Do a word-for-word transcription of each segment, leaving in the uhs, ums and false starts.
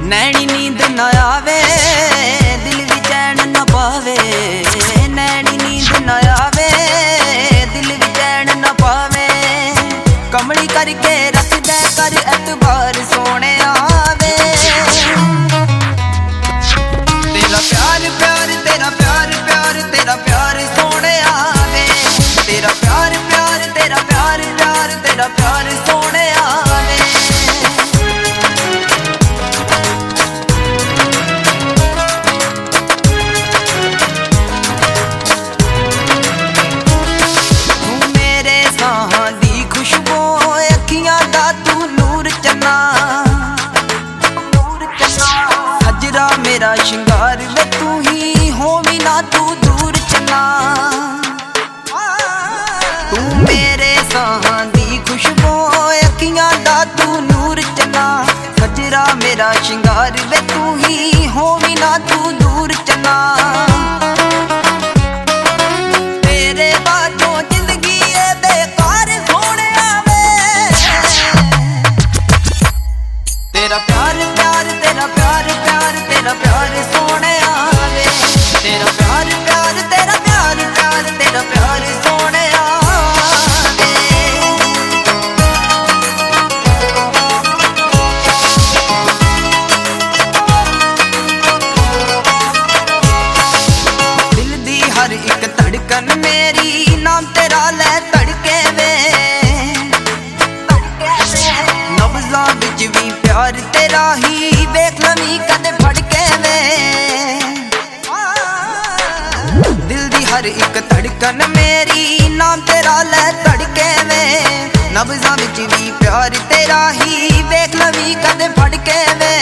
नैनी नींद न आवे दिल भी चैन न पावे, नैनी नींद न आवे दिल भी चैन न पावे। कमली करके रख दे कर एतबार सोने आवे। तेरा प्यार प्यार तेरा प्यार प्यार तेरा प्यार सोने आवे। तेरा प्यार प्यार तेरा प्यार प्यार तेरा प्यार सोने आवे। मेरा शिंगार वे तू ही होवी ना तू दूर चला। तू मेरे साहां दी खुशबू अखियां दा तू नूर चला। सजरा मेरा शिंगार वे तू ही होवी ना तू दूर चला। तेरे बातों जिंदगी ए बेकार सोने आवे। तेरा प्यार प्यार तेरा प्यार प्यार तेरा प्यार सोने आवे। तेरा प्यार प्यार तेरा प्यार प्यार तेरा प्यार सोने आवे। दिल दी हर एक धड़कन मेरी नाम तेरा ले धड़के वे। नब्ज़ां विच भी प्यार तेरा ही वेख लवी कदे फड़के वे। दिल दी हर एक धड़कन मेरी नाम तेरा ले धड़के वे। नब्ज़ां विच भी प्यार तेरा ही वेख लवी कदे फड़के वे।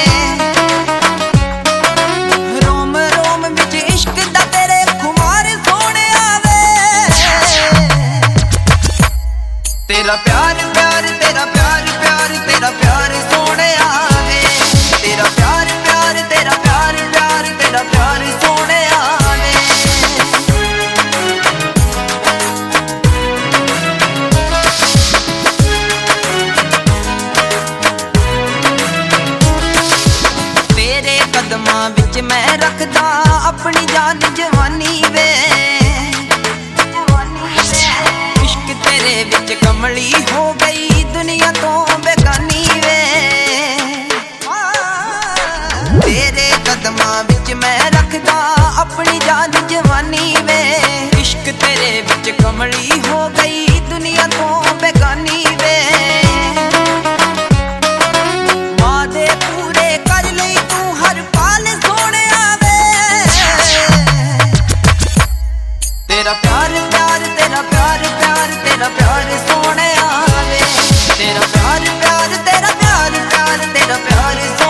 रोम रोम विच इश्क दा तेरे खुमार सोने आवे। तेरा प्यार प्यार तेरा प्यार प्यार तेरा प्यार सोने आवे। तेरा प्यार प्यार तेरा प्यार प्यार तेरा प्यार सोने आवे। तेरे कदमां विच मैं रखदा अपनी जान जवानी वे। इश्क तेरे विच कमली हो गई दुनिया तो बेगानी वे। तेरे कदमां विच मैं रखदा अपनी जान जवानी वे। इश्क तेरे विच कमली हो गई दुनिया तो बेगानी वे। वादे पूरे कर लई तू हर पाल सोने आवे। तेरा प्यार प्यार तेरा प्यार प्यार तेरा प्यार सोने आवे। तेरा प्यार प्यार तेरा प्यार प्यार तेरा प्यार